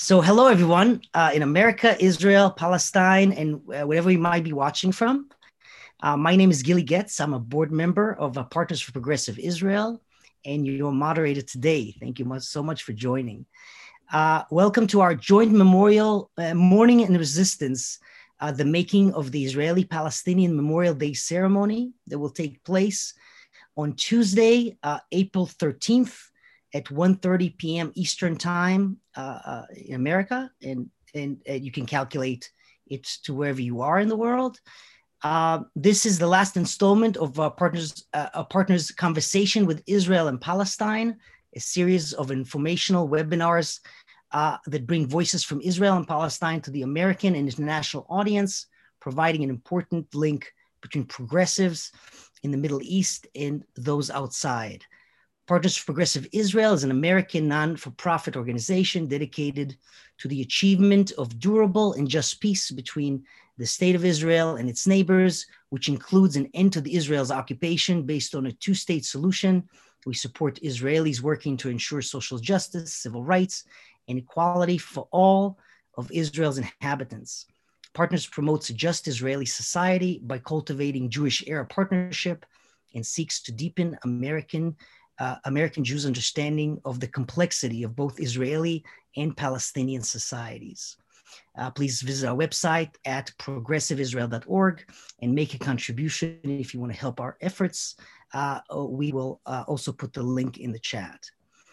So, hello everyone in America, Israel, Palestine, and wherever you might be watching from. My name is Gilly Getz. I'm a board member of Partners for Progressive Israel, and your moderator today. Thank you so much for joining. Welcome to our joint memorial Mourning in Resistance, the making of the Israeli-Palestinian Memorial Day ceremony that will take place on Tuesday, April 13th at 1:30 p.m. Eastern Time in America, and you can calculate it to wherever you are in the world. This is the last installment of Partners Conversation with Israel and Palestine, a series of informational webinars that bring voices from Israel and Palestine to the American and international audience, providing an important link between progressives in the Middle East and those outside. Partners for Progressive Israel is an American non-for-profit organization dedicated to the achievement of durable and just peace between the state of Israel and its neighbors, which includes an end to Israel's occupation based on a two-state solution. We support Israelis working to ensure social justice, civil rights, and equality for all of Israel's inhabitants. Partners promotes a just Israeli society by cultivating Jewish-era partnership and seeks to deepen American Jews' understanding of the complexity of both Israeli and Palestinian societies. Please visit our website at progressiveisrael.org and make a contribution if you want to help our efforts. We will also put the link in the chat.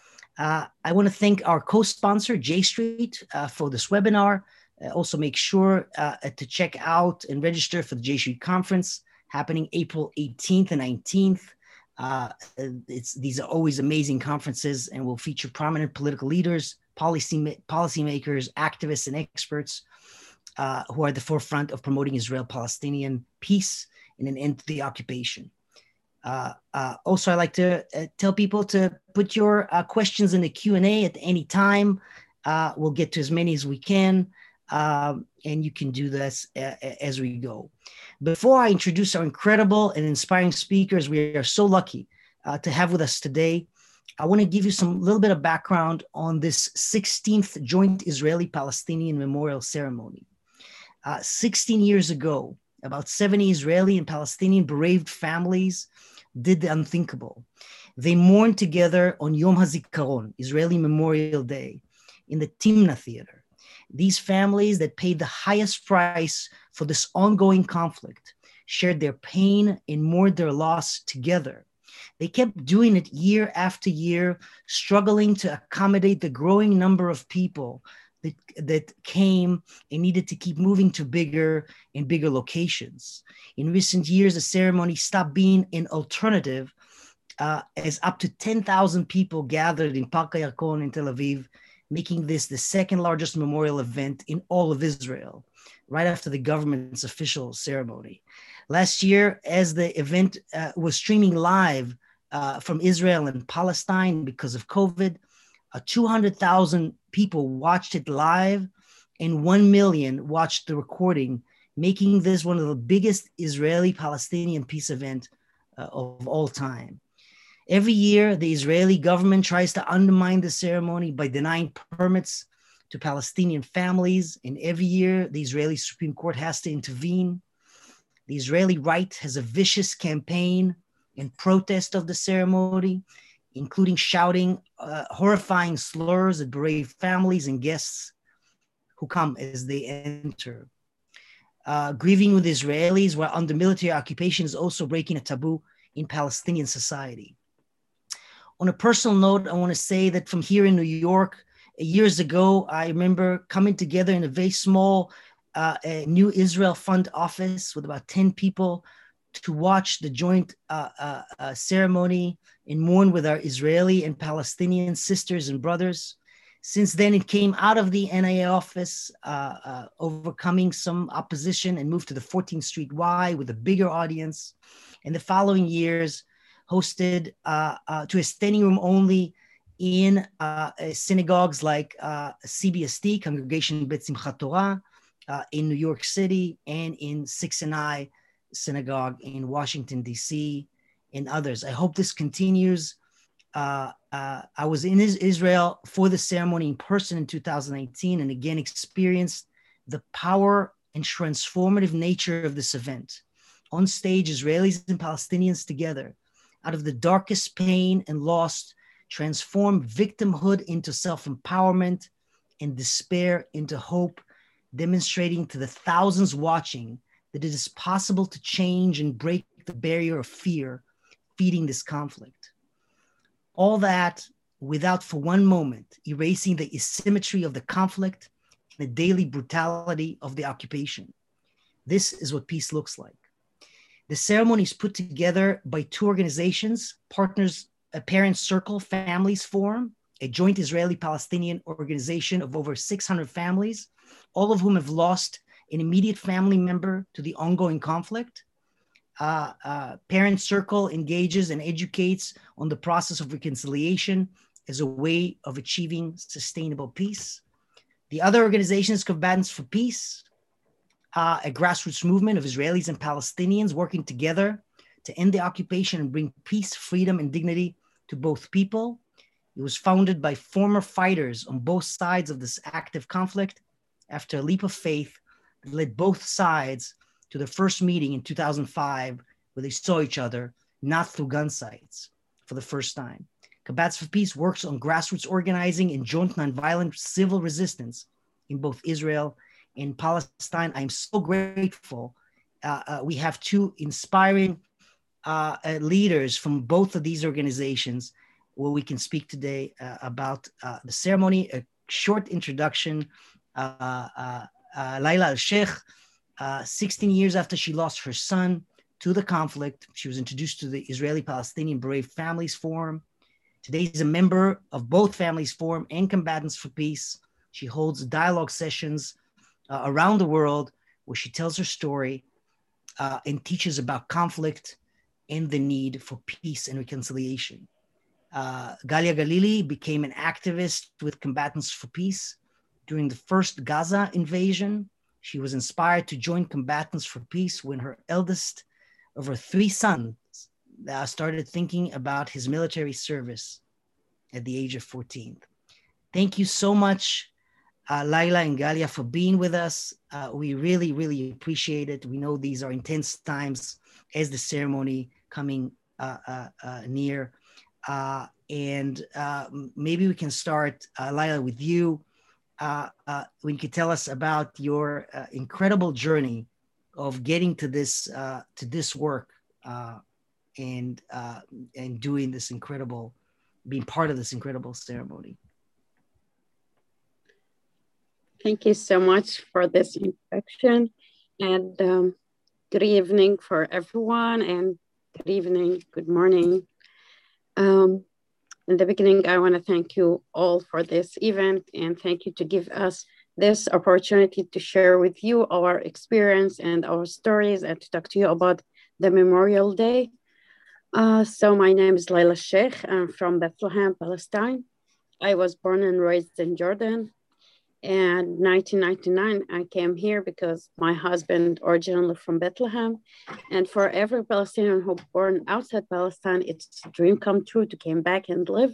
I want to thank our co-sponsor, J Street, for this webinar. Also make sure to check out and register for the J Street conference happening April 18th and 19th. These are always amazing conferences and will feature prominent political leaders, policymakers, activists, and experts who are at the forefront of promoting Israel-Palestinian peace and an end to the occupation. Also, I like to tell people to put your questions in the Q&A at any time. We'll get to as many as we can, and you can do this as we go. Before I introduce our incredible and inspiring speakers we are so lucky to have with us today, I want to give you some little bit of background on this 16th Joint Israeli-Palestinian Memorial Ceremony. 16 years ago, about 70 Israeli and Palestinian bereaved families did the unthinkable. They mourned together on Yom HaZikaron, Israeli Memorial Day, in the Timna Theater. These families that paid the highest price for this ongoing conflict shared their pain and mourned their loss together. They kept doing it year after year, struggling to accommodate the growing number of people that came and needed to keep moving to bigger and bigger locations. In recent years, the ceremony stopped being an alternative as up to 10,000 people gathered in Park HaYarkon in Tel Aviv, making this the second largest memorial event in all of Israel, right after the government's official ceremony. Last year, as the event was streaming live from Israel and Palestine because of COVID, 200,000 people watched it live and 1 million watched the recording, making this one of the biggest Israeli-Palestinian peace event of all time. Every year, the Israeli government tries to undermine the ceremony by denying permits to Palestinian families. And every year, the Israeli Supreme Court has to intervene. The Israeli right has a vicious campaign in protest of the ceremony, including shouting horrifying slurs at bereaved families and guests who come as they enter. Grieving with Israelis while under military occupation is also breaking a taboo in Palestinian society. On a personal note, I want to say that from here in New York, years ago, I remember coming together in a very small New Israel Fund office with about 10 people to watch the joint ceremony and mourn with our Israeli and Palestinian sisters and brothers. Since then, it came out of the NIA office, overcoming some opposition, and moved to the 14th Street Y with a bigger audience. In the following years, hosted to a standing room only in synagogues like CBST, Congregation Bet Simchat Torah, in New York City, and in Sixth and I Synagogue in Washington, D.C., and others. I hope this continues I was in Israel for the ceremony in person in 2018, and again experienced the power and transformative nature of this event. On stage, Israelis and Palestinians together, out of the darkest pain and loss, transform victimhood into self-empowerment and despair into hope, demonstrating to the thousands watching that it is possible to change and break the barrier of fear feeding this conflict. All that without for one moment erasing the asymmetry of the conflict and the daily brutality of the occupation. This is what peace looks like. The ceremony is put together by two organizations, partners, a Parents Circle Families Forum, a joint Israeli-Palestinian organization of over 600 families, all of whom have lost an immediate family member to the ongoing conflict. Parent Circle engages and educates on the process of reconciliation as a way of achieving sustainable peace. The other organization is Combatants for Peace, a grassroots movement of Israelis and Palestinians working together to end the occupation and bring peace, freedom, and dignity to both people. It was founded by former fighters on both sides of this active conflict after a leap of faith that led both sides to their first meeting in 2005, where they saw each other, not through gun sights, for the first time. Combatants for Peace works on grassroots organizing and joint nonviolent civil resistance in both Israel and Palestine. I'm so grateful. We have two inspiring leaders from both of these organizations where we can speak today about the ceremony. A short introduction. Laila Al-Sheikh, 16 years after she lost her son to the conflict, she was introduced to the Israeli-Palestinian Brave Families Forum. Today, she's a member of both Families Forum and Combatants for Peace. She holds dialogue sessions around the world where she tells her story and teaches about conflict and the need for peace and reconciliation. Galia Galili became an activist with Combatants for Peace during the first Gaza invasion. She was inspired to join Combatants for Peace when her eldest of her three sons started thinking about his military service at the age of 14. Thank you so much, Laila and Galia, for being with us. We really, really appreciate it. We know these are intense times as the ceremony coming near. And maybe we can start, Laila, with you. When you could tell us about your incredible journey of getting to this work and doing this incredible, being part of this incredible ceremony. Thank you so much for this introduction, and good evening for everyone, and good evening, good morning. In the beginning, I want to thank you all for this event, and thank you to give us this opportunity to share with you our experience and our stories and to talk to you about the Memorial Day. So my name is Laila Sheikh. I'm from Bethlehem, Palestine. I was born and raised in Jordan. And 1999, I came here because my husband originally from Bethlehem. And for every Palestinian who born outside Palestine, it's a dream come true to come back and live.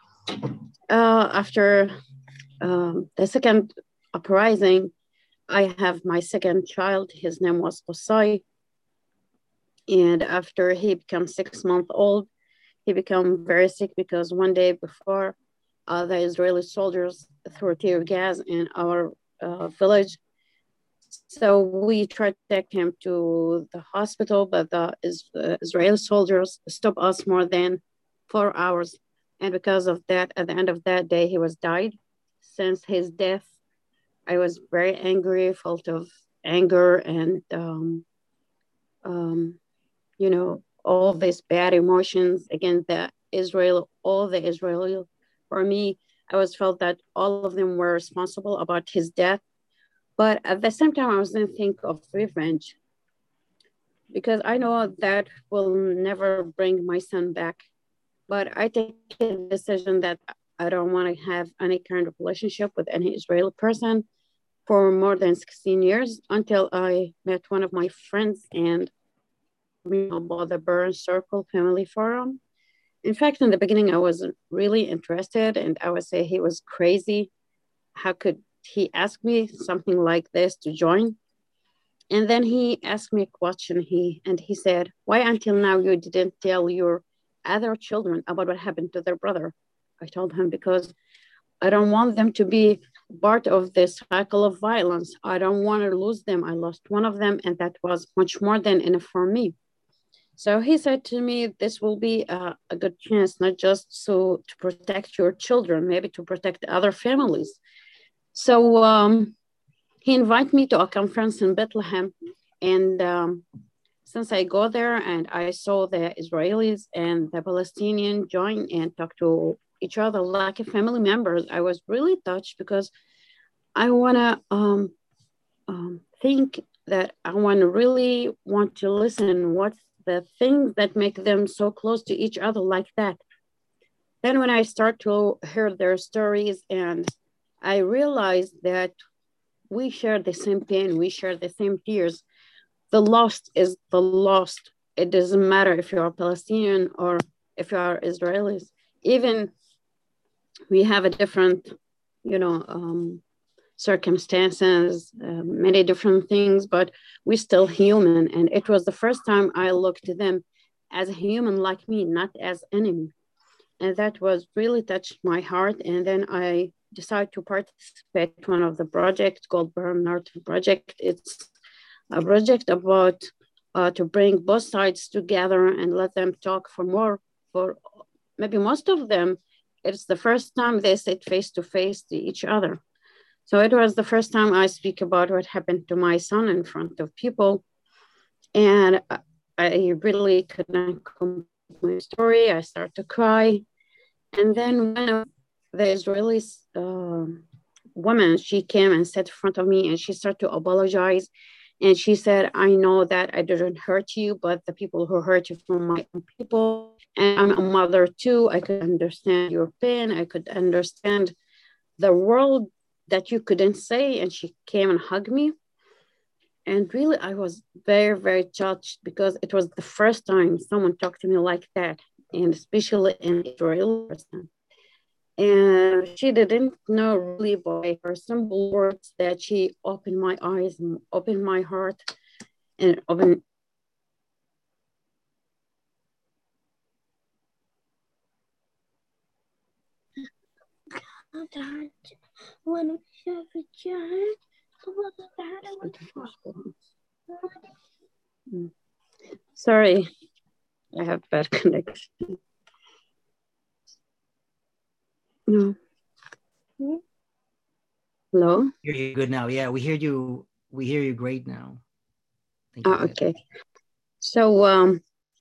After the second uprising, I have my second child. His name was Qusay. And after he became 6 months old, he became very sick because one day before, the Israeli soldiers threw tear gas in our village. So we tried to take him to the hospital, but the Israeli soldiers stopped us more than 4 hours. And because of that, at the end of that day, he was died. Since his death, I was very angry, full of anger and, you know, all these bad emotions against all the Israeli. For me, I was felt that all of them were responsible about his death. But at the same time, I was going to think of revenge because I know that will never bring my son back. But I take a decision that I don't want to have any kind of relationship with any Israeli person for more than 16 years until I met one of my friends and about the Parents Circle Family Forum. in fact, in the beginning, I wasn't really interested, and I would say he was crazy. How could he ask me something like this to join? And then he asked me a question. He said, "Why until now you didn't tell your other children about what happened to their brother?" I told him because I don't want them to be part of this cycle of violence. I don't want to lose them. I lost one of them, and that was much more than enough for me. So he said to me, "This will be a good chance, not just so to protect your children, maybe to protect other families." So he invited me to a conference in Bethlehem, and since I go there and I saw the Israelis and the Palestinian join and talk to each other like a family members, I was really touched because I want to think that I want to really want to listen. What's the things that make them so close to each other like that? Then when I start to hear their stories and I realized that we share the same pain, we share the same tears. The lost is the lost. It doesn't matter if you're Palestinian or if you are Israelis. Even we have a different, you know, circumstances, many different things, but we're still human. And it was the first time I looked at them as a human like me, not as enemy. And that was really touched my heart. And then I decided to participate in one of the projects called Bernard Project. It's a project about to bring both sides together and let them talk for maybe most of them. It's the first time they sit face to face to each other. So it was the first time I speak about what happened to my son in front of people. And I really couldn't complete my story. I started to cry. And then one of the Israeli women, she came and sat in front of me and she started to apologize. And she said, "I know that I didn't hurt you, but the people who hurt you from my own people. And I'm a mother too. I could understand your pain. I could understand the world that you couldn't say." And she came and hugged me. And really, I was very, very touched because it was the first time someone talked to me like that, and especially an Israeli person. And she didn't know really by her simple words that she opened my eyes and opened my heart and opened. Sorry, I have bad connection. No. Hello? Hear you good now. Yeah, we hear you. We hear you great now. Thank you. Okay. So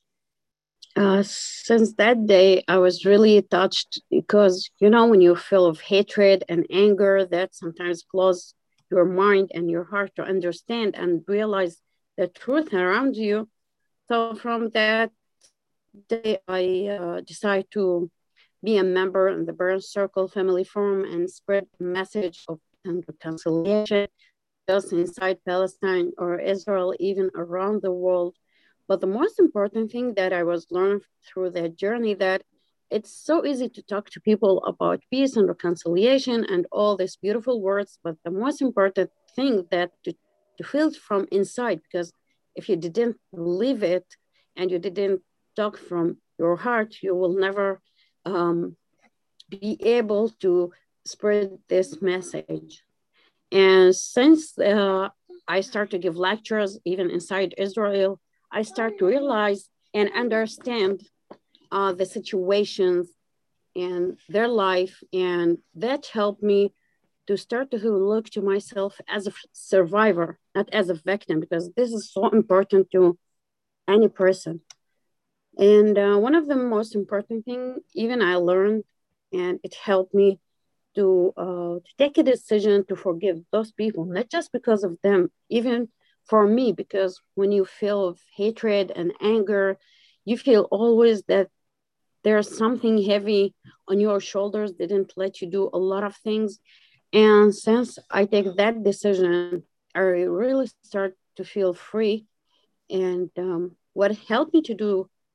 since that day, I was really touched because, you know, when you feel of hatred and anger, that sometimes close your mind and your heart to understand and realize the truth around you. So from that day, I decided to be a member in the Burns Circle Family Forum and spread the message of reconciliation, just inside Palestine or Israel, even around the world. But the most important thing that I was learning through that journey that it's so easy to talk to people about peace and reconciliation and all these beautiful words. But the most important thing that to feel it from inside, because if you didn't believe it and you didn't talk from your heart, you will never be able to spread this message. And since I start to give lectures, even inside Israel, I start to realize and understand the situations and their life. And that helped me to start to look to myself as a survivor, not as a victim, because this is so important to any person. And one of the most important thing, even I learned, and it helped me to take a decision to forgive those people, not just because of them, even for me, because when you feel hatred and anger, you feel always that there's something heavy on your shoulders, didn't let you do a lot of things. And since I take that decision, I really start to feel free. And what helped me to do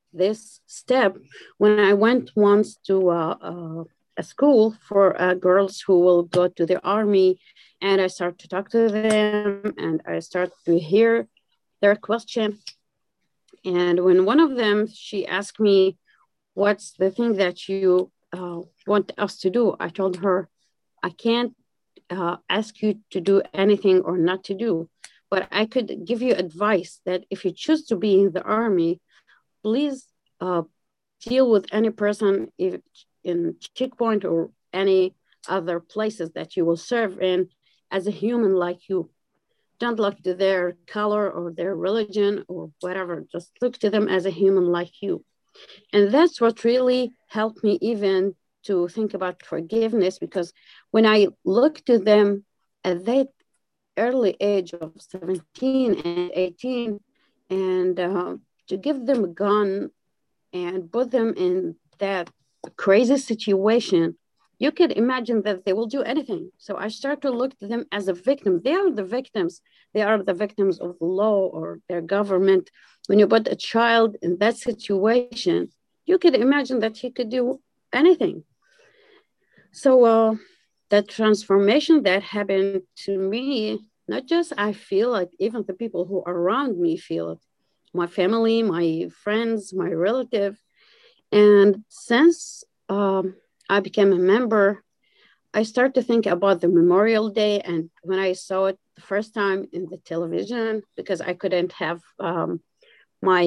this step when I went once to a school for girls who will go to the army, and I start to talk to them and I start to hear their question. And when one of them, she asked me, "What's the thing that you want us to do?" I told her, "I can't ask you to do anything or not to do, but I could give you advice that if you choose to be in the army, please uh, deal with any person in checkpoint or any other places that you will serve in as a human like you. Don't look to their color or their religion or whatever. Just look to them as a human like you." And that's what really helped me even to think about forgiveness, because when I look to them at that early age of 17 and 18, and to give them a gun and put them in that crazy situation, you could imagine that they will do anything. So I start to look to them as a victim. They are the victims. They are the victims of the law or their government. When you put a child in that situation, you could imagine that he could do anything. So that transformation that happened to me, not just I feel it, even the people who are around me feel it. My family, my friends, my relative. And since I became a member, I started to think about the Memorial Day. And when I saw it the first time in the television, because I couldn't have my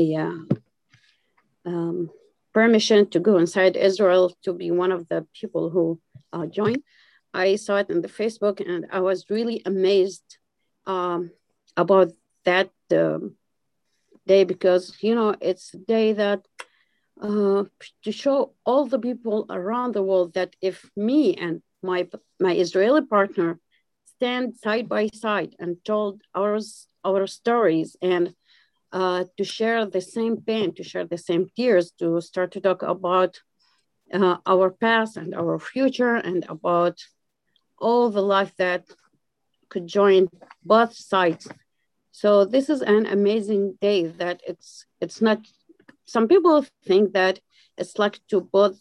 permission to go inside Israel to be one of the people who joined, I saw it on the Facebook and I was really amazed about that day, because, you know, it's a day that to show all the people around the world that if me and my Israeli partner stand side by side and told our stories, and to share the same pain, to share the same tears, to start to talk about our past and our future, and about all the life that could join both sides. So this is an amazing day that it's not. Some people think that it's like to both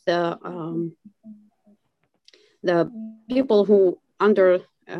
the people who under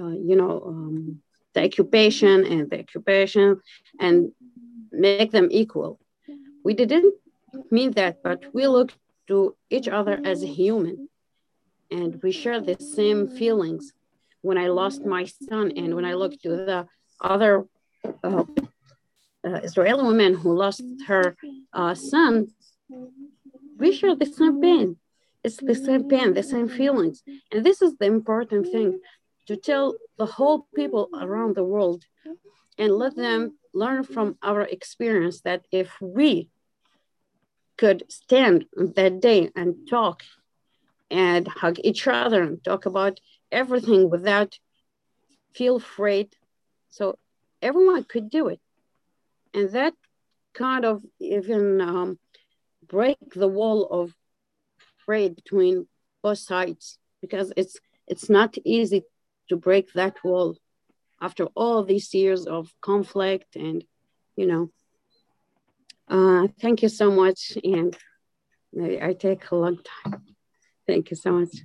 the occupation and the occupation, and make them equal. We didn't mean that, but we look to each other as a human, and we share the same feelings. When I lost my son, and when I look to the other uh, Israeli woman who lost her son, we share the same pain. It's the same pain, the same feelings. And this is the important thing, to tell the whole people around the world and let them learn from our experience that if we could stand that day and talk and hug each other and talk about everything without feel afraid, so everyone could do it. And that kind of even break the wall of afraid between both sides, because it's not easy to break that wall after all these years of conflict. And you know, thank you so much, and I take a long time. Thank you so much.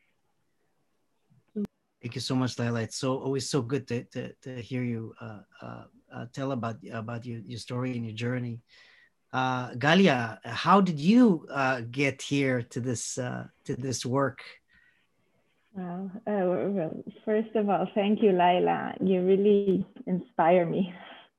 Thank you so much, Laila. It's so always so good to hear you tell about your story and your journey. Galia, how did you get here to this work? Well, first of all, thank you, Laila. You really inspire me.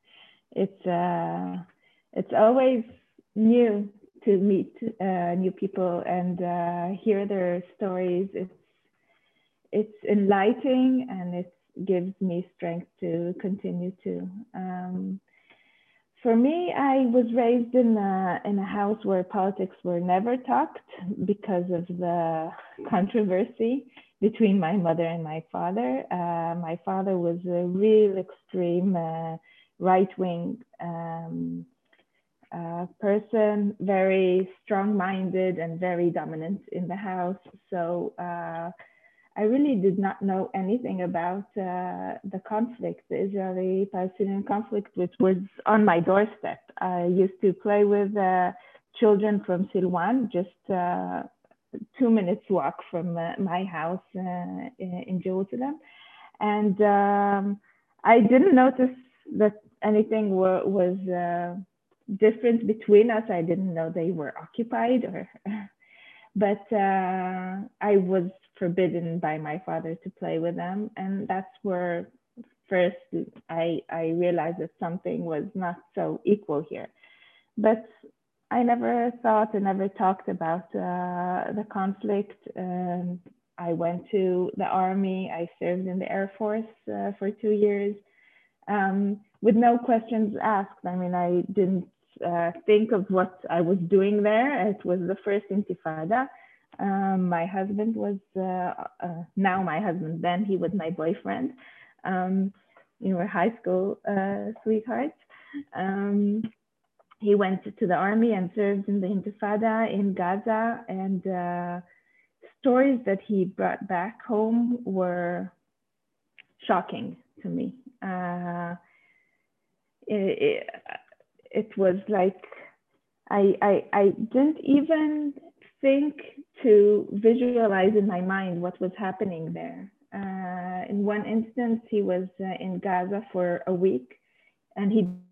It's always new to meet new people and hear their stories. It's enlightening, and it gives me strength to continue to. For me, I was raised in a house where politics were never talked because of the controversy between my mother and my father. My father was a real extreme right-wing person, very strong-minded and very dominant in the house. So I really did not know anything about the conflict, the Israeli-Palestinian conflict, which was on my doorstep. I used to play with children from Silwan, just 2 minutes walk from my house in Jerusalem. And I didn't notice that anything was different between us. I didn't know they were occupied, but I was forbidden by my father to play with them. And that's where first I realized that something was not so equal here. But I never thought and never talked about the conflict. I went to the army. I served in the Air Force for 2 years with no questions asked. I mean, I didn't think of what I was doing there. It was the first Intifada. My husband was, now my husband, then he was my boyfriend. We were high school sweethearts. He went to the army and served in the Intifada in Gaza, and stories that he brought back home were shocking to me. It was like, I didn't even think to visualize in my mind what was happening there. In one instance, he was in Gaza for a week, and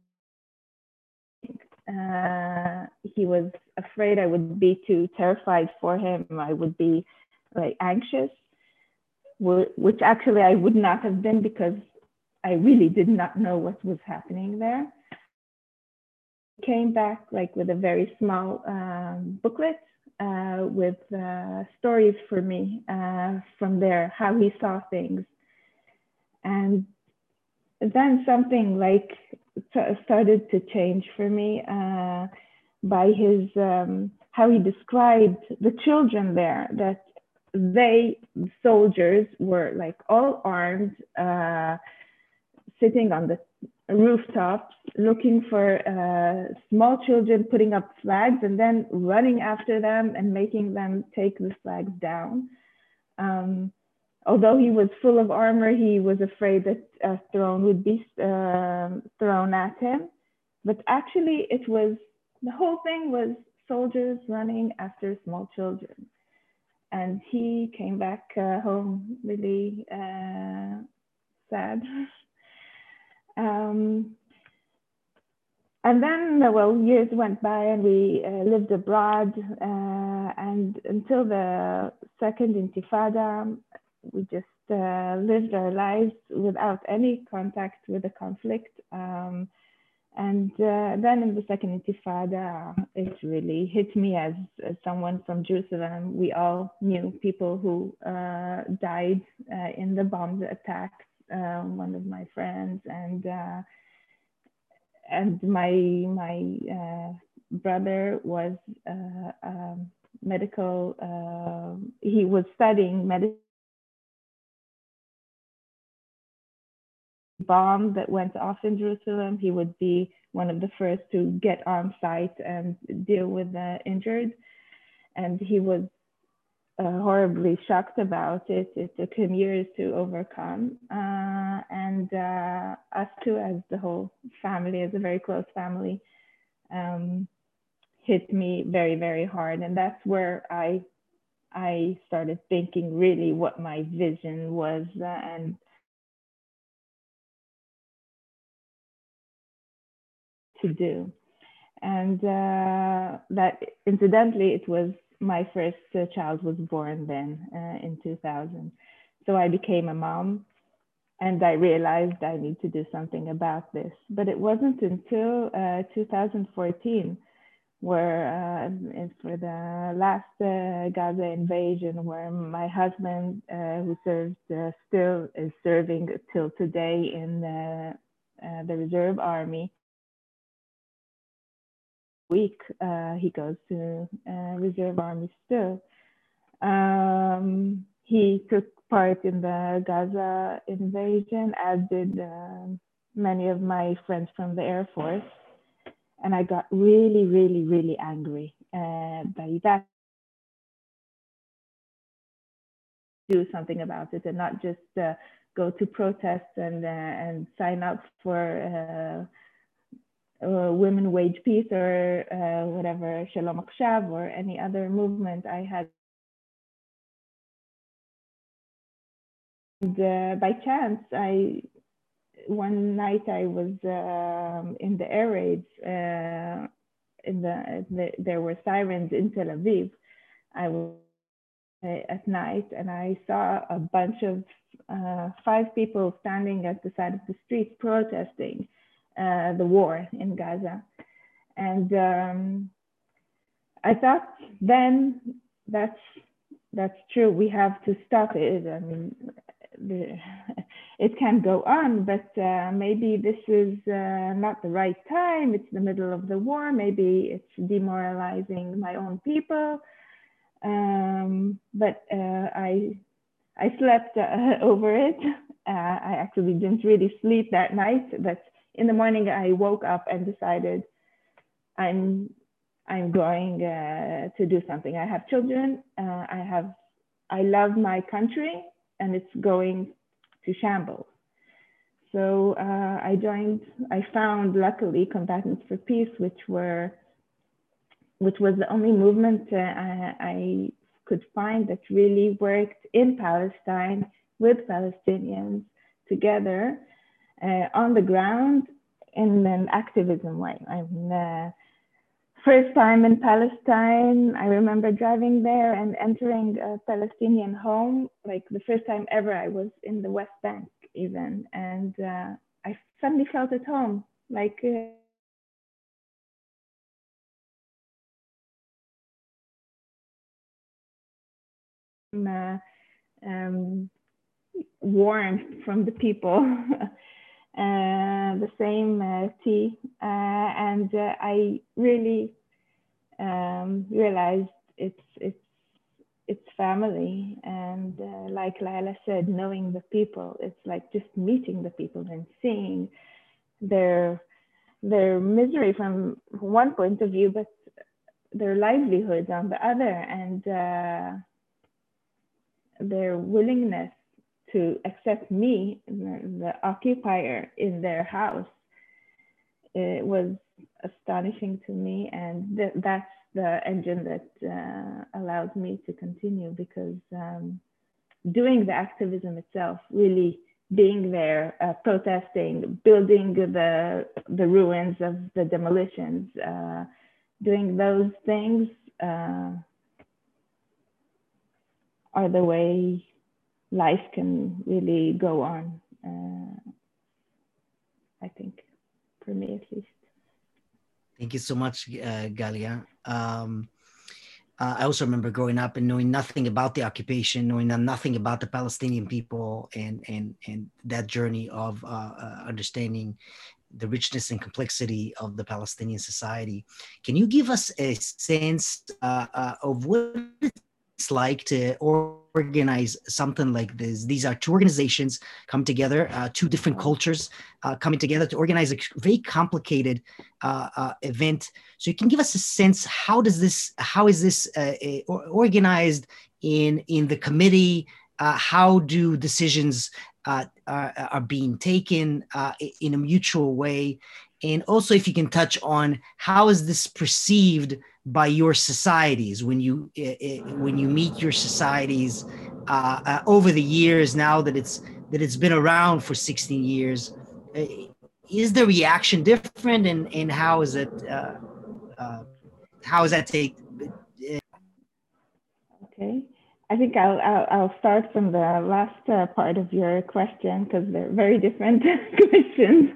he was afraid I would be too terrified for him. I would be like anxious, which actually I would not have been, because I really did not know what was happening there. Came back like with a very small booklet with stories for me from there, how he saw things. And then something like started to change for me by his how he described the children there, that they, soldiers, were like all armed, sitting on the rooftops looking for small children, putting up flags and then running after them and making them take the flags down. Although he was full of armor, he was afraid that a stone would be thrown at him. But actually, the whole thing was soldiers running after small children. And he came back home really sad. And then, well, years went by and we lived abroad. And until the second Intifada, we just lived our lives without any contact with the conflict. And then in the second Intifada, it really hit me as someone from Jerusalem. We all knew people who died in the bomb attacks. One of my friends and my brother was medical. He was studying medicine. Bomb that went off in Jerusalem, he would be one of the first to get on site and deal with the injured. And he was horribly shocked about it. It took him years to overcome. And us too, as the whole family, as a very close family, hit me very, very hard. And that's where I started thinking really what my vision was, and to do. And that incidentally, it was my first child was born then in 2000. So I became a mom and I realized I need to do something about this. But it wasn't until 2014 where for the last Gaza invasion, where my husband, who served, still is serving till today in the reserve army, week he goes to reserve army still. He took part in the Gaza invasion, as did many of my friends from the Air Force. And I got really, really, really angry by that. Do something about it and not just go to protest and sign up for Women Wage Peace or whatever, Shalom Akshav, or any other movement I had. And by chance, one night I was in the air raids. There were sirens in Tel Aviv. I was at night, and I saw a bunch of 5 people standing at the side of the street protesting the war in Gaza. And I thought then, that's true. We have to stop it. I mean, it can go on, but maybe this is not the right time. It's the middle of the war. Maybe it's demoralizing my own people. But I slept over it. I actually didn't really sleep that night, but in the morning I woke up and decided I'm going to do something. I have children. I love my country, and it's going to shambles. So I found, luckily, Combatants for Peace, which was the only movement I could find that really worked in Palestine with Palestinians together on the ground in an activism way. First time in Palestine, I remember driving there and entering a Palestinian home, like the first time ever I was in the West Bank even. And I suddenly felt at home, like warmth from the people, the same tea. And I really realized it's family. And like Laila said, knowing the people, it's like just meeting the people and seeing their misery from one point of view, but their livelihoods on the other, and their willingness to accept me, the occupier, in their house. It was astonishing to me, and that's the engine that allows me to continue, because doing the activism itself, really being there, protesting, building the ruins of the demolitions, doing those things are the way life can really go on, I think, for me at least. Thank you so much, Galia. I also remember growing up and knowing nothing about the occupation, knowing nothing about the Palestinian people, and that journey of understanding the richness and complexity of the Palestinian society. Can you give us a sense of what it's like to organize something like this? These are 2 organizations come together, 2 different cultures coming together to organize a very complicated event. So you can give us a sense, how is this organized in the committee? How do decisions are being taken in a mutual way? And also, if you can touch on, how is this perceived by your societies when you meet your societies over the years, now that it's been around for 16 years? Is the reaction different, and how is it take? Okay, I think I'll start from the last part of your question, because they're very different questions.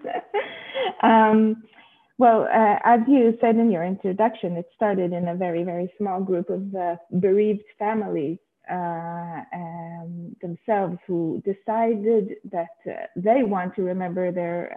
Well, as you said in your introduction, it started in a very, very small group of bereaved families themselves, who decided that they want to remember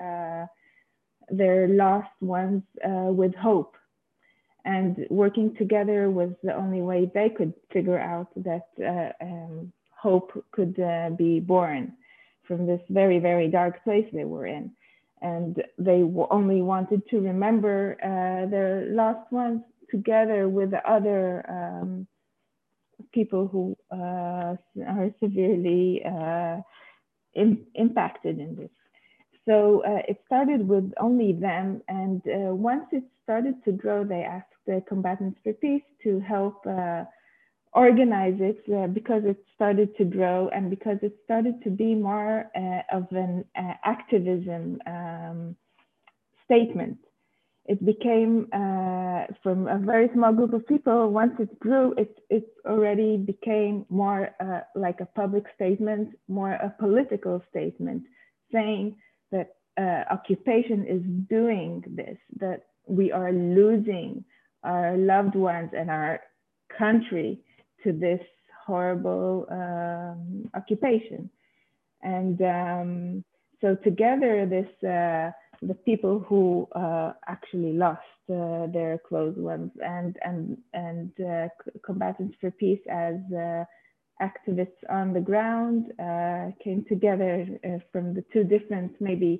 their lost ones with hope. And working together was the only way they could figure out that hope could be born from this very, very dark place they were in. And they only wanted to remember their lost ones together with the other people who are severely impacted in this. So it started with only them, and once it started to grow, they asked the Combatants for Peace to help organize it because it started to grow and because it started to be more of an activism statement. It became from a very small group of people. Once it grew, it already became more like a public statement, more a political statement, saying that occupation is doing this, that we are losing our loved ones and our country to this horrible occupation. And so together, the people who actually lost their close ones and Combatants for Peace as activists on the ground came together from the two different maybe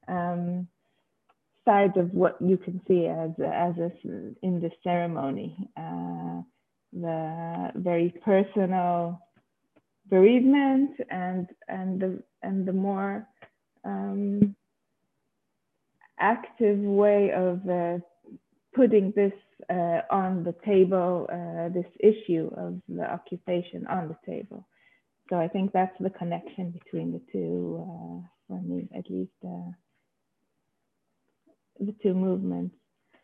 sides of what you can see as in the ceremony. The very personal bereavement and the more active way of putting this on the table, this issue of the occupation on the table. So I think that's the connection between the two, for me, at least, the two movements.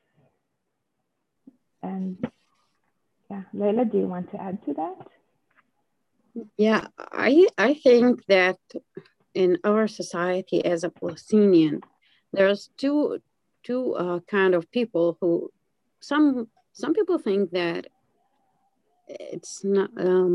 And yeah, Leila, do you want to add to that? Yeah, I think that in our society as a Palestinian, there's two kind of people who some people think that it's not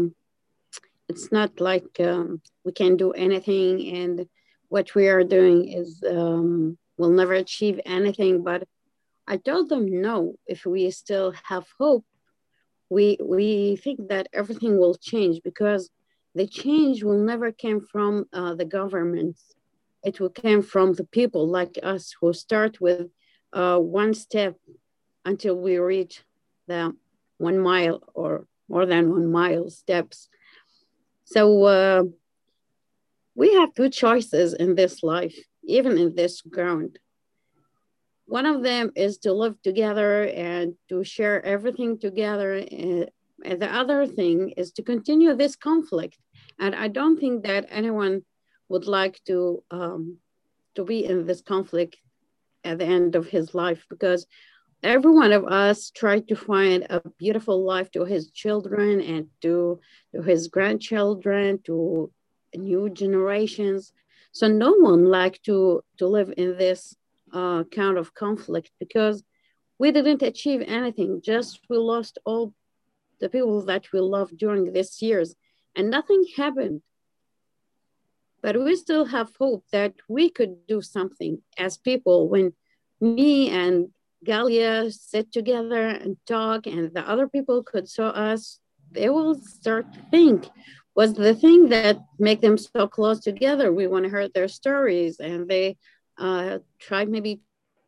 like we can do anything and what we are doing is we'll never achieve anything. But I told them no, if we still have hope, we think that everything will change, because the change will never come from the governments. It will come from the people like us who start with one step until we reach the 1 mile or more than 1 mile steps. So we have two choices in this life, even in this ground. One of them is to live together and to share everything together. And the other thing is to continue this conflict. And I don't think that anyone would like to be in this conflict at the end of his life, because every one of us tried to find a beautiful life to his children and to his grandchildren, to new generations. So no one liked to live in this kind of conflict, because we didn't achieve anything. Just we lost all the people that we loved during these years and nothing happened. But we still have hope that we could do something as people. When me and Galia sit together and talk and the other people could show us, they will start to think, was the thing that make them so close together. We want to hear their stories, and they try maybe.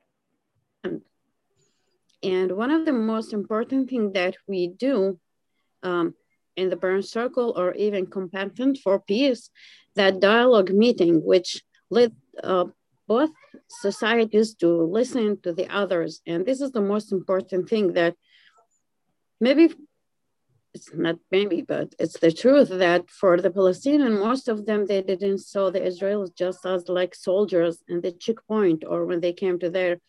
And one of the most important things that we do in the Burn Circle, or even Combatant for Peace, that dialogue meeting, which led both societies to listen to the others. And this is the most important thing, that maybe it's not maybe, but it's the truth, that for the Palestinian, most of them, they didn't saw the Israelis just as like soldiers in the checkpoint, or when they came to their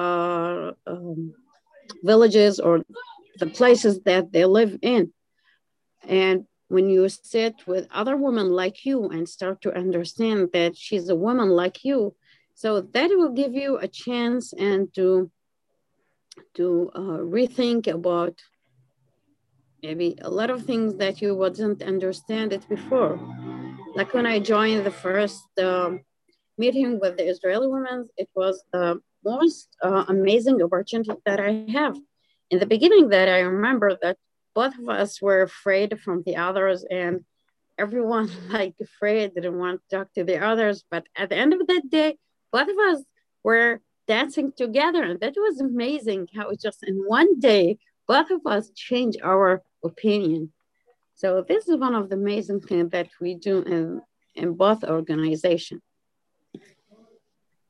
villages or the places that they live in. And when you sit with other women like you and start to understand that she's a woman like you, so that will give you a chance and to rethink about maybe a lot of things that you wouldn't understand it before. Like when I joined the first meeting with the Israeli women, it was the most amazing opportunity that I have. In the beginning, that I remember that both of us were afraid from the others, and everyone like afraid, didn't want to talk to the others. But at the end of that day, both of us were dancing together, and that was amazing how it just in one day, both of us changed our opinion. So this is one of the amazing things that we do in both organizations.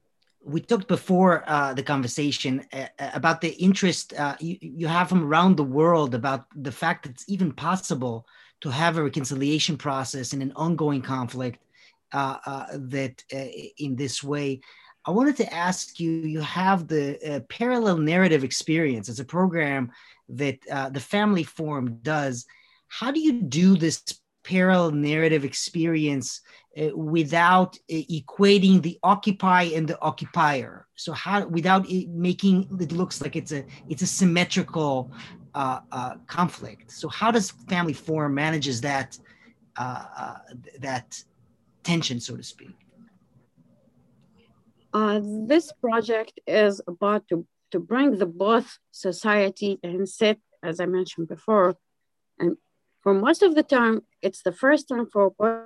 we talked before the conversation about the interest you have from around the world about the fact that it's even possible to have a reconciliation process in an ongoing conflict that in this way. I wanted to ask you, you have the parallel narrative experience as a program that the Family Forum does. How do you do this parallel narrative experience without equating the occupy and the occupier? So how, without making it looks like it's a symmetrical conflict. So how does Family Forum manages that that tension, so to speak? This project is about to bring the both society and sit, as I mentioned before, and for most of the time, it's the first time for both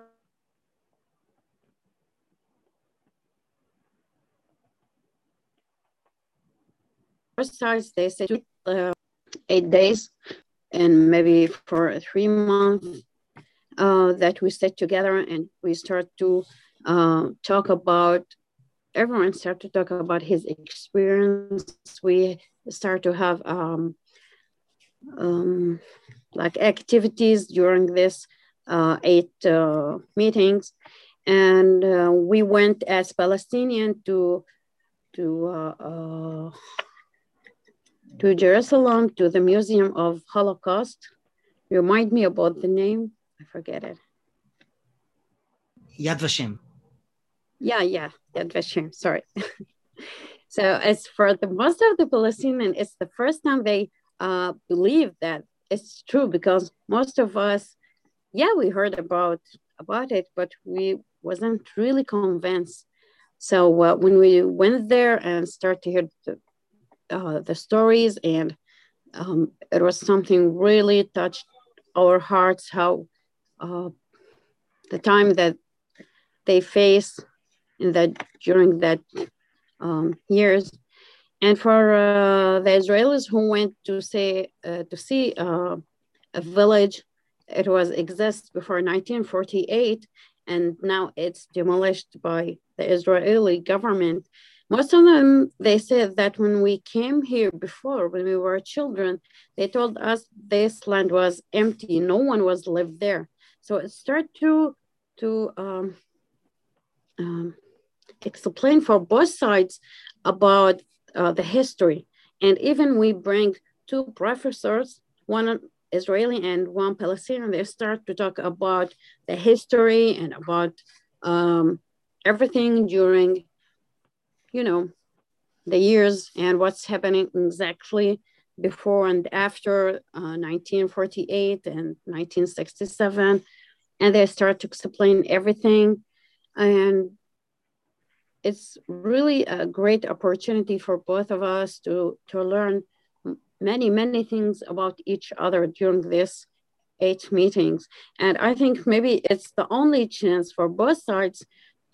sides. They say 8 days and maybe for 3 months that we sit together and we start to talk about, everyone start to talk about his experience. We start to have like activities during this 8 meetings. And we went as Palestinian to Jerusalem, to the Museum of Holocaust. Remind me about the name. I forget it. Yad Vashem. Yeah, Yad Vashem, sorry. So as for the most of the Palestinians, it's the first time they believe that it's true, because most of us, we heard about it, but we wasn't really convinced. So when we went there and started to hear the stories, and it was something really touched our hearts, how the time that they face during that years. And for the Israelis who went to see a village, it was exists before 1948, and now it's demolished by the Israeli government. Most of them, they said that when we came here before, when we were children, they told us this land was empty. No one was lived there. So it started to explain for both sides about the history. And even we bring 2 professors, one Israeli and one Palestinian, they start to talk about the history and about everything during, the years and what's happening exactly before and after 1948 and 1967. And they start to explain everything. And it's really a great opportunity for both of us to learn many, many things about each other during this 8 meetings. And I think maybe it's the only chance for both sides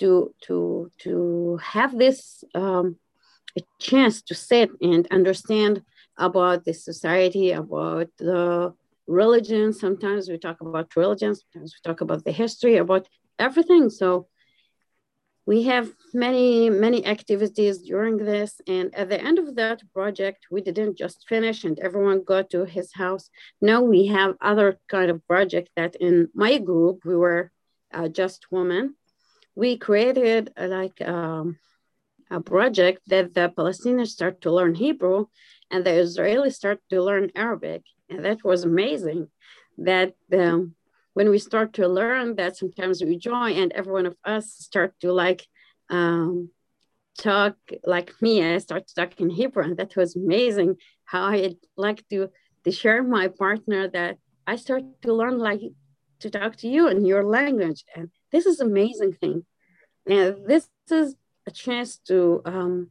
to have this a chance to sit and understand about the society, about the religion. Sometimes we talk about religion, sometimes we talk about the history, about everything. So we have many, many activities during this. And at the end of that project, we didn't just finish and everyone got to his house. No, we have other kind of project that in my group, we were just women. We created a project that the Palestinians start to learn Hebrew and the Israelis start to learn Arabic. And that was amazing that when we start to learn that, sometimes we join and every one of us start to talk like me. I start to talk in Hebrew, and that was amazing how I like to share my partner that I start to learn to talk to you in your language. And this is amazing thing. And this is a chance to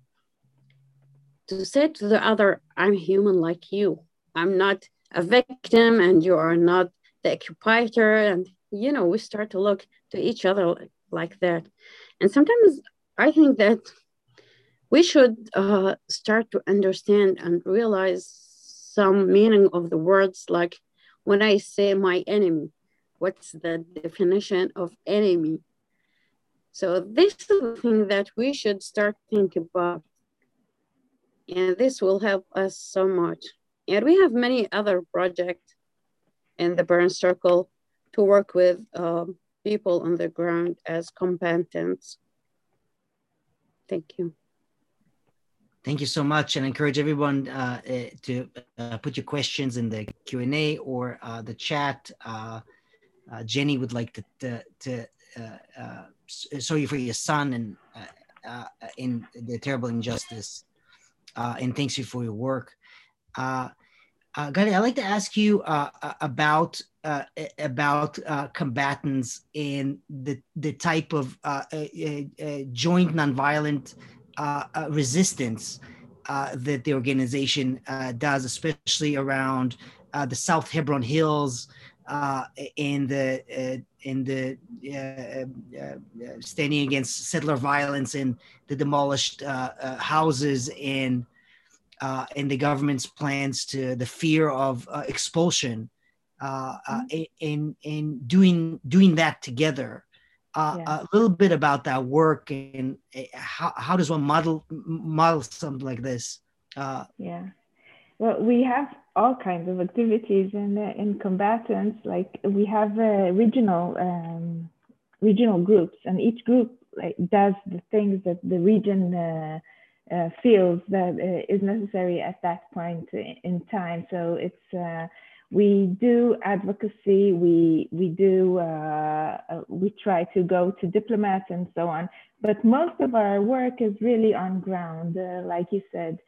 say to the other, I'm human like you. I'm not a victim and you are not the occupier. And, we start to look to each other like that. And sometimes I think that we should start to understand and realize some meaning of the words. Like when I say my enemy, what's the definition of enemy? So this is the thing that we should start thinking about. And this will help us so much. And we have many other projects in the Burn Circle to work with people on the ground as combatants. Thank you. Thank you so much, and I encourage everyone to put your questions in the Q&A or the chat. Jenny would like to sorry for your son and in the terrible injustice, and thanks you for your work. Gadi, I'd like to ask you about combatants and the type of joint nonviolent resistance that the organization does, especially around the South Hebron Hills in the standing against settler violence and the demolished houses and the government's plans to the fear of expulsion, in doing that together. A little bit about that work and how does one model something like this? Well, we have all kinds of activities in combatants. Like we have regional groups, and each group does the things that the region feels that is necessary at that point in time. So it's we do advocacy, we try to go to diplomats and so on, but most of our work is really on ground, like you said.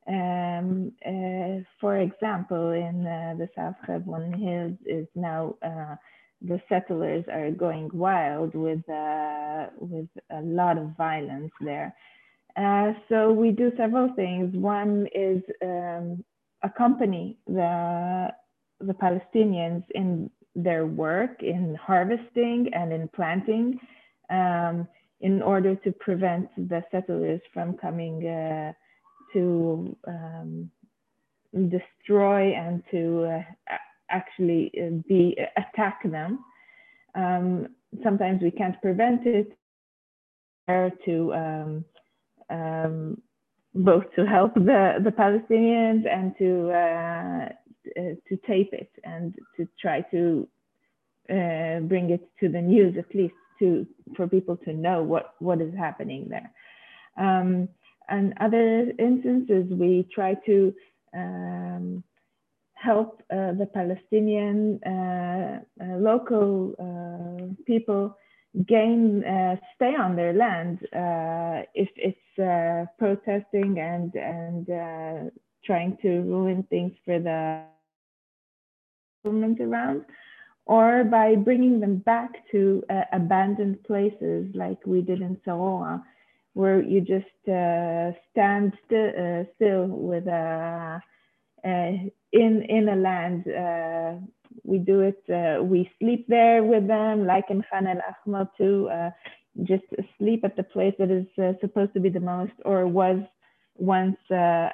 For example, in the South Hebron Hills is now the settlers are going wild with a lot of violence there. So we do several things. One is accompany the Palestinians in their work in harvesting and in planting, in order to prevent the settlers from coming to destroy and to actually attack them. Sometimes we can't prevent it, to both to help the Palestinians and to tape it and to try to bring it to the news, at least for people to know what is happening there. And other instances, we try to help the Palestinian local people stay on their land if it's protesting and trying to ruin things for the government around, or by bringing them back to abandoned places like we did in Saroa, where you just stand still with in a land. We do it, we sleep there with them, like in Khan al-Ahmar too, just sleep at the place that is supposed to be the most, or was once the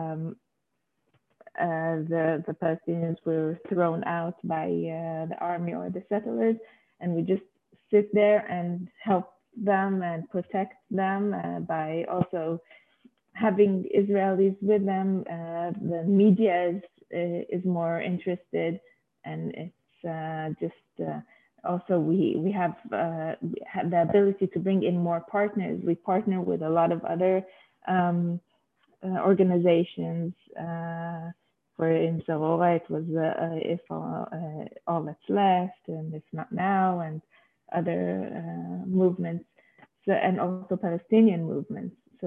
Palestinians were thrown out by the army or the settlers, and we just sit there and help them and protect them by also having Israelis with them. The media is more interested, and it's just also we have the ability to bring in more partners. We partner with a lot of other organizations. For in Saroa, it was If All That's Left, and If Not Now, and other movements, and also Palestinian movements. So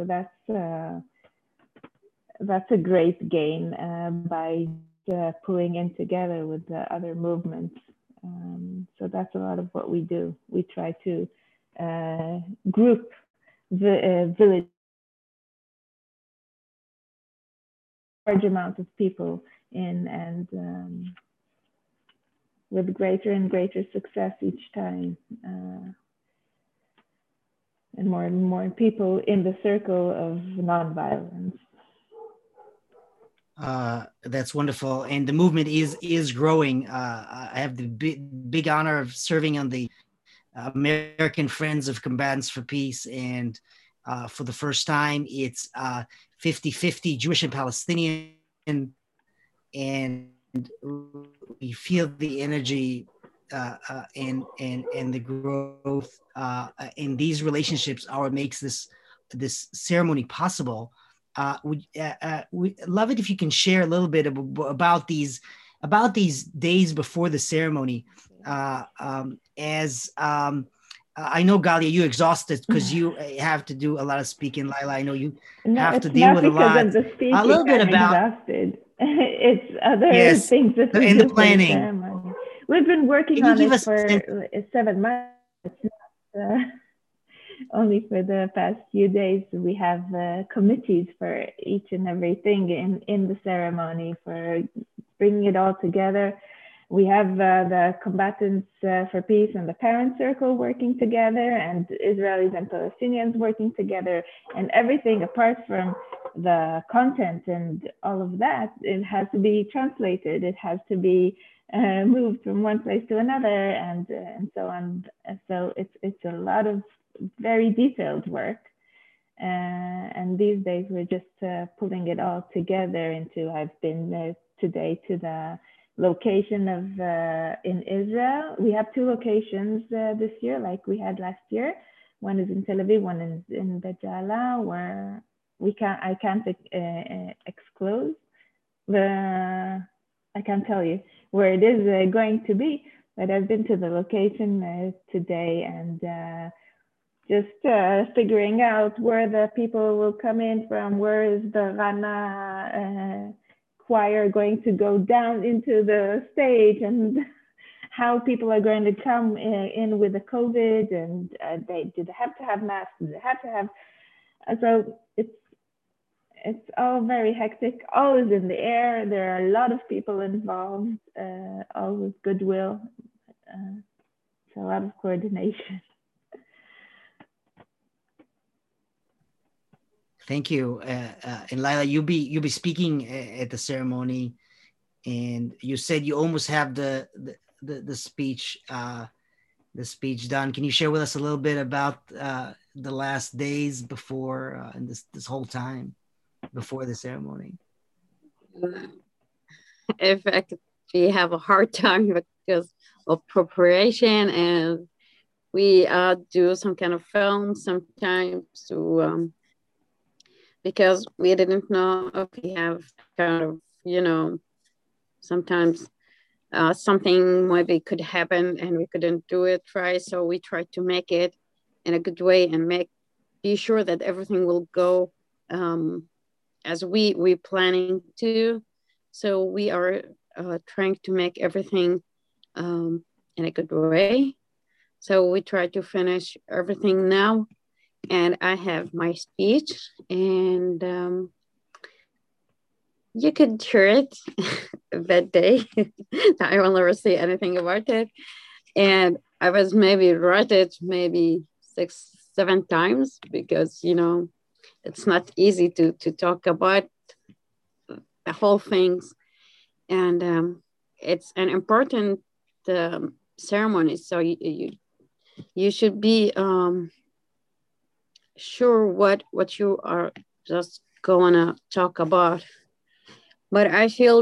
that's a great gain by pulling in together with the other movements. So that's a lot of what we do. We try to group the village, large amount of people in, and with greater and greater success each time, and more people in the circle of nonviolence. That's wonderful, and the movement is growing. I have the big honor of serving on the American Friends of Combatants for Peace. And for the first time, it's 50-50 Jewish and Palestinian. And we feel the energy and the growth in these relationships are what makes this ceremony possible. We love it if you can share a little bit about these days before the ceremony. I know, Galia, you're exhausted because you have to do a lot of speaking. Lila, I know you have to deal with a lot. Of the speaking, a little bit I'm about exhausted. It's other things that we do the planning. For the ceremony. We've been working on it for 7 months. It's not only for the past few days. We have committees for each and everything in the ceremony for bringing it all together. We have the Combatants for Peace and the Parent Circle working together, and Israelis and Palestinians working together, and everything apart from the content and all of that, it has to be translated. It has to be moved from one place to another, and so on. So it's a lot of very detailed work. And these days we're just pulling it all together into, I've been today to the location of in Israel. We have 2 locations this year, like we had last year. One is in Tel Aviv, one is in Beit Ja'ala, where I can't exclude I can't tell you where it is going to be, but I've been to the location today and just figuring out where the people will come in from. Where is the Rana choir going to go down into the stage, and how people are going to come in with the COVID, and do they have to have masks? Do they have to have? So it's all very hectic. All is in the air. There are a lot of people involved. All with goodwill. It's a lot of coordination. Thank you. And Lila, you'll be speaking at the ceremony, and you said you almost have the speech done. Can you share with us a little bit about the last days before and this whole time before the ceremony? In fact, we have a hard time because of preparation, and we do some kind of film sometimes to because we didn't know if we have kind of, sometimes something maybe could happen and we couldn't do it right. So we tried to make it in a good way and be sure that everything will go as we planning to. So we are trying to make everything in a good way. So we try to finish everything now. And I have my speech, and you could hear it that day. I will never say anything about it. And I was maybe write it maybe 6-7 times because, it's not easy to talk about the whole things. And it's an important ceremony. So you should be sure what you are just going to talk about. But I feel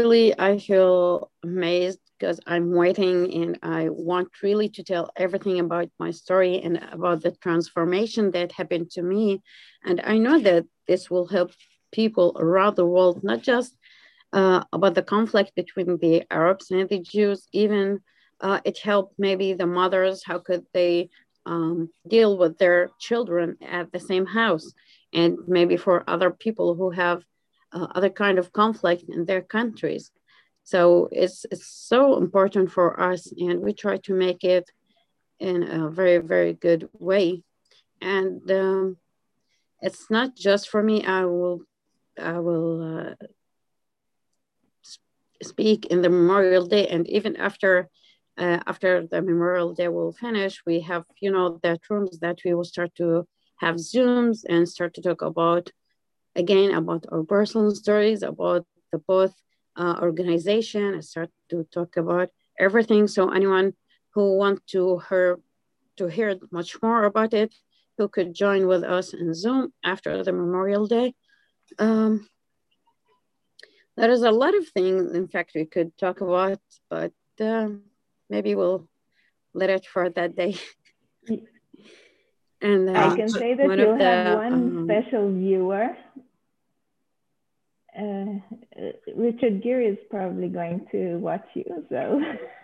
amazed because I'm waiting and I want really to tell everything about my story and about the transformation that happened to me. And I know that this will help people around the world, not just about the conflict between the Arabs and the Jews, even it helped maybe the mothers, how could they deal with their children at the same house, and maybe for other people who have other kind of conflict in their countries. So it's so important for us, and we try to make it in a very, very good way. And it's not just for me. I will speak in the Memorial Day, and even after the Memorial Day will finish, we have, that rooms that we will start to have Zooms and start to talk about our personal stories, about the both organization, and start to talk about everything. So anyone who want to hear to hear much more about it, who could join with us in Zoom after the Memorial Day. There is a lot of things, in fact, we could talk about, but maybe we'll let it for that day. And I can say that you'll have one special viewer. Richard Gere is probably going to watch you, so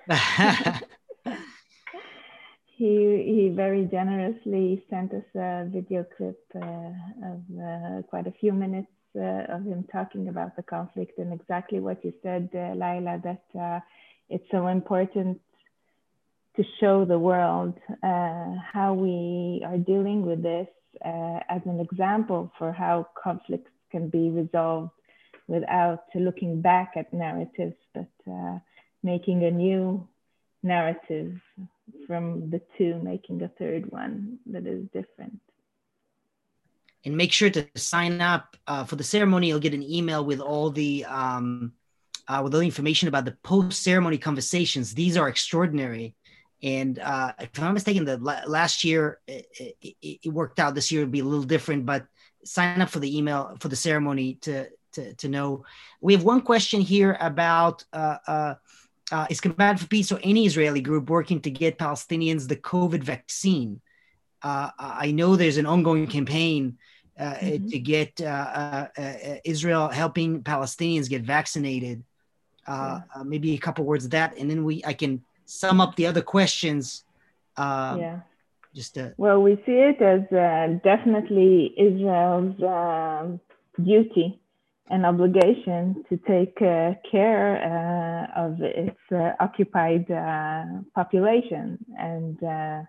he very generously sent us a video clip of quite a few minutes of him talking about the conflict, and exactly what you said, Laila, that it's so important to show the world how we are dealing with this as an example for how conflicts can be resolved without looking back at narratives, but making a new narrative from the two, making a third one that is different. And make sure to sign up for the ceremony. You'll get an email with all the information about the post-ceremony conversations. These are extraordinary. And if I'm not mistaken, the last year, it worked out. This year would be a little different, but sign up for the email for the ceremony to know. We have one question here about is Combat for Peace or any Israeli group working to get Palestinians the COVID vaccine? I know there's an ongoing campaign to get Israel helping Palestinians get vaccinated. Maybe a couple words of that, and then I can sum up the other questions. Well, we see it as definitely Israel's duty and obligation to take care of its occupied population. And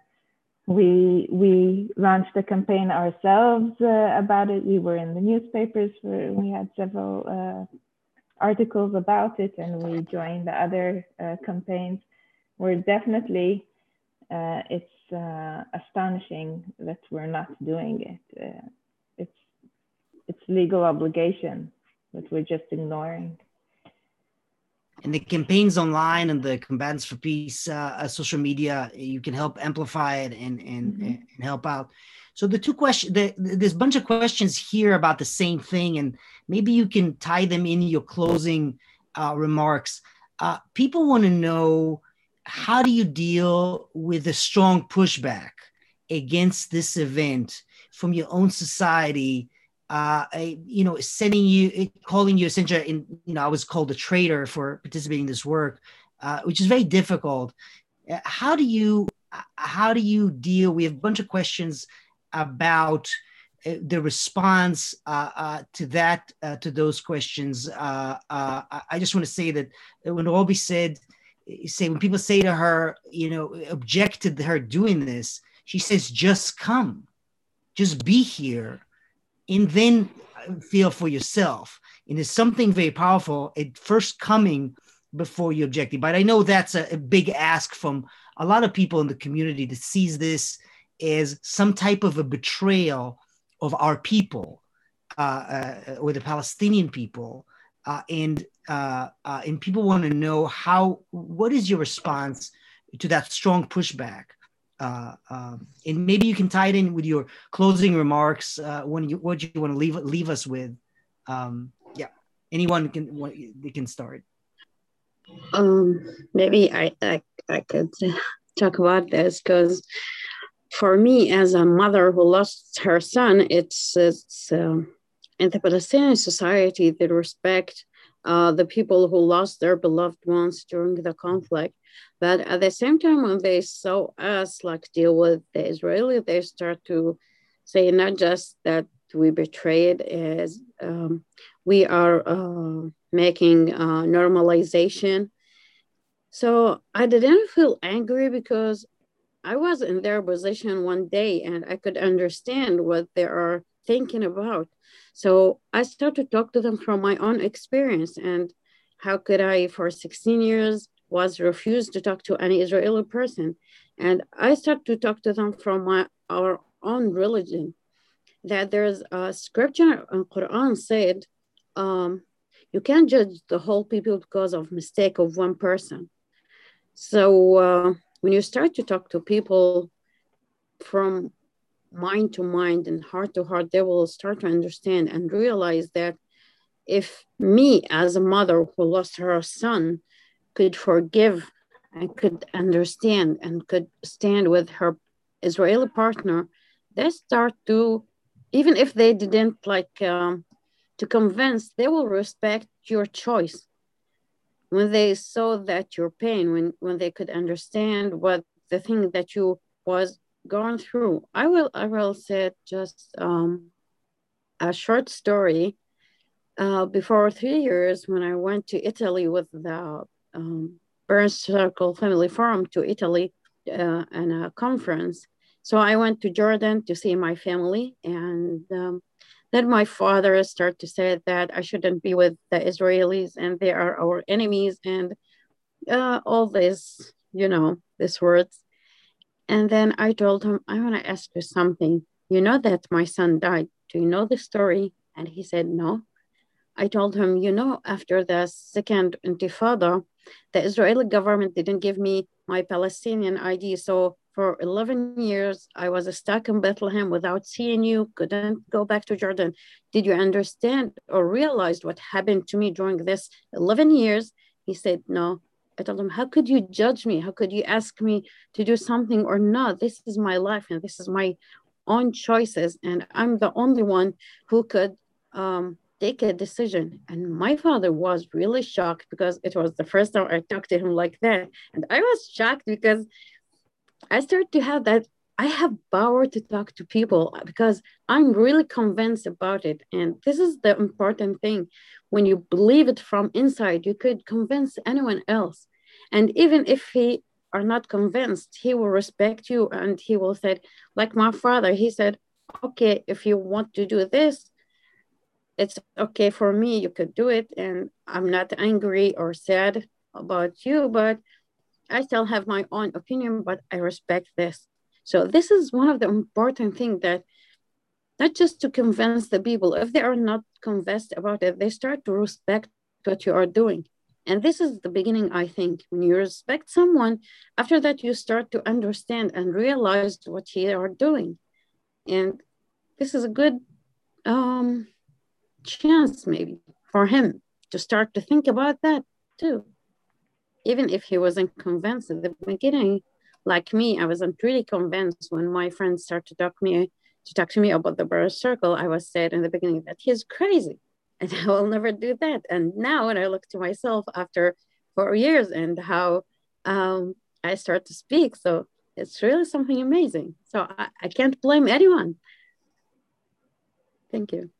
we launched a campaign ourselves about it. We were in the newspapers, we had several articles about it, and we joined the other campaigns. We're definitely, it's astonishing that we're not doing it. It's legal obligation that we're just ignoring. And the campaigns online and the Combatants for Peace social media, you can help amplify it and help out. So the two questions, there's a bunch of questions here about the same thing, and maybe you can tie them in your closing remarks. People want to know, how do you deal with a strong pushback against this event from your own society? Sending you, calling you essentially, I was called a traitor for participating in this work, which is very difficult. How do you deal? We have a bunch of questions about the response to that, to those questions. I just want to say that when Robi when people say to her, object to her doing this, she says, just come, just be here, and then feel for yourself. And there's something very powerful at first coming before you objecting. But I know that's a big ask from a lot of people in the community that sees this as some type of a betrayal of our people or the Palestinian people. And people want to know what is your response to that strong pushback? And maybe you can tie it in with your closing remarks. What you want to leave us with? Anyone can start. Maybe I could talk about this, because for me, as a mother who lost her son, it's in the Palestinian society, they respect the people who lost their beloved ones during the conflict. But at the same time, when they saw us deal with the Israeli, they start to say not just that we betrayed, as we are making normalization. So I didn't feel angry, because I was in their position one day and I could understand what they are thinking about. So I started to talk to them from my own experience, and how could I, for 16 years, was refused to talk to any Israeli person. And I started to talk to them from our own religion, that there's a scripture in Quran said, you can't judge the whole people because of mistake of one person. So when you start to talk to people from mind to mind and heart to heart, they will start to understand and realize that if me as a mother who lost her son could forgive and could understand and could stand with her Israeli partner, they start to, even if they didn't to convince, they will respect your choice. When they saw that your pain, when they could understand what the thing that you was going through. I will say just a short story. Before 3 years, when I went to Italy with the Burns Circle Family Forum to Italy and a conference. So I went to Jordan to see my family, and then my father started to say that I shouldn't be with the Israelis and they are our enemies and all this, these words. And then I told him, I want to ask you something. You know that my son died. Do you know the story? And he said, no. I told him, after the second intifada, the Israeli government didn't give me my Palestinian ID. So for 11 years, I was stuck in Bethlehem without seeing you, couldn't go back to Jordan. Did you understand or realize what happened to me during this 11 years? He said, no. I told him, how could you judge me? How could you ask me to do something or not? This is my life and this is my own choices. And I'm the only one who could take a decision. And my father was really shocked because it was the first time I talked to him like that. And I was shocked because I started to have that. I have power to talk to people because I'm really convinced about it. And this is the important thing. When you believe it from inside, you could convince anyone else. And even if he are not convinced, he will respect you and he will say, like my father, he said, okay, if you want to do this, it's okay for me, you could do it. And I'm not angry or sad about you, but I still have my own opinion, but I respect this. So this is one of the important things that not just to convince the people, if they are not convinced about it, they start to respect what you are doing. And this is the beginning, I think. When you respect someone, after that, you start to understand and realize what they are doing. And this is a good chance maybe for him to start to think about that too. Even if he wasn't convinced at the beginning, like me, I wasn't really convinced when my friends started to talk to me about the Burroughs Circle. I was said in the beginning that he's crazy and I will never do that. And now when I look to myself after 4 years and how I start to speak, so it's really something amazing. So I can't blame anyone. Thank you.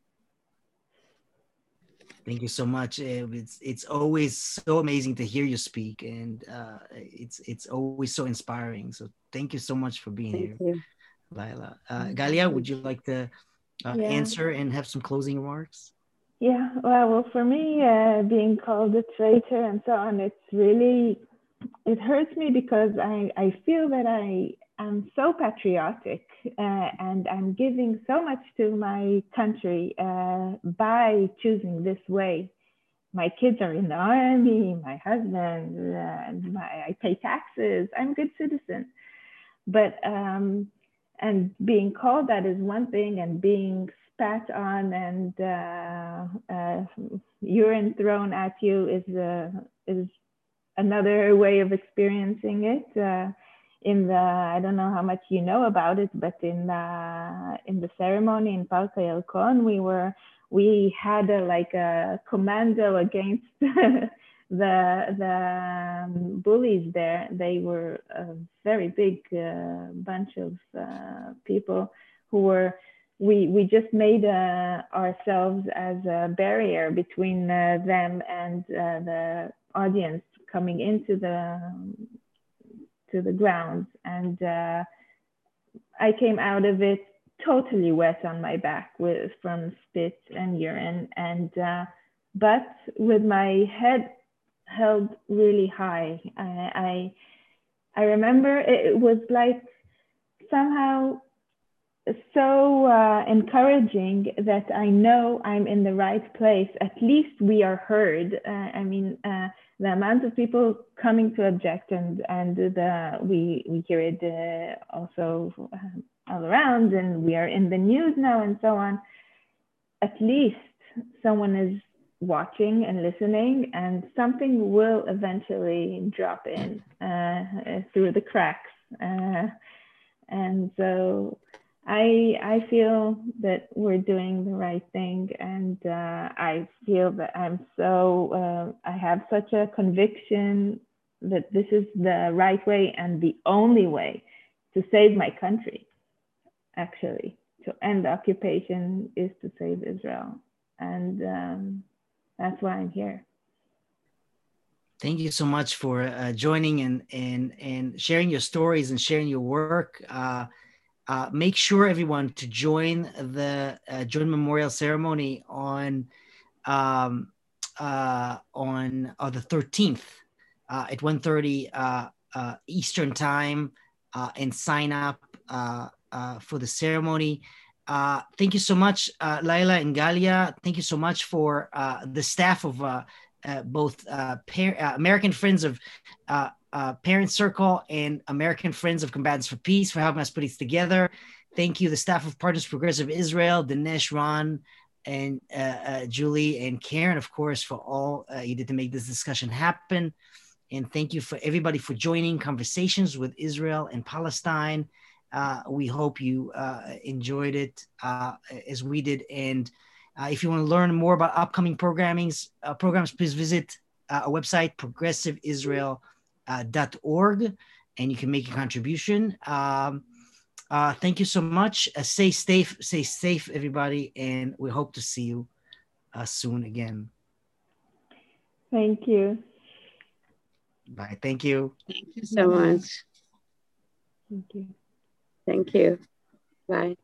Thank you so much. It's always so amazing to hear you speak, and it's always so inspiring. So thank you so much for being Thank here, you. Laila. Galia, would you like to answer and have some closing remarks? Yeah, well, for me, being called a traitor and so on, it hurts me because I feel that I am so patriotic and I'm giving so much to my country by choosing this way. My kids are in the army, my husband, I pay taxes, I'm a good citizen. But, and being called that is one thing, and being spat on and urine thrown at you is another way of experiencing it. I don't know how much you know about it, but in the ceremony in Parque Yalcon, we had a commando against the bullies there. They were a very big bunch of people who were. We just made ourselves as a barrier between them and the audience coming into the grounds, and I came out of it totally wet on my back from spit and urine, and but with my head held really high. I remember it was like somehow so encouraging that I know I'm in the right place. At least we are heard. The amount of people coming to object and we hear it also all around, and we are in the news now and so on, at least someone is watching and listening, and something will eventually drop in through the cracks. And so I feel that we're doing the right thing, and I feel that I have such a conviction that this is the right way and the only way to save my country. Actually, to end the occupation is to save Israel, and that's why I'm here. Thank you so much for joining and sharing your stories and sharing your work. Make sure everyone to join the Jordan Memorial Ceremony on the 13th at 1:30 Eastern Time, and sign up for the ceremony. Thank you so much, Laila and Galia. Thank you so much for the staff of both American Friends of Parent Circle and American Friends of Combatants for Peace for helping us put these together. Thank you, the staff of Partners for Progressive Israel, Dinesh, Ron, and Julie, and Karen, of course, for all you did to make this discussion happen. And thank you for everybody for joining Conversations with Israel and Palestine. We hope you enjoyed it as we did. And if you want to learn more about upcoming programs, please visit our website, progressiveisrael.org, and you can make a contribution. Thank you so much. Stay safe, everybody, and we hope to see you soon again. Thank you. Bye. Thank you. Thank you so much. Thank you. Thank you. Bye.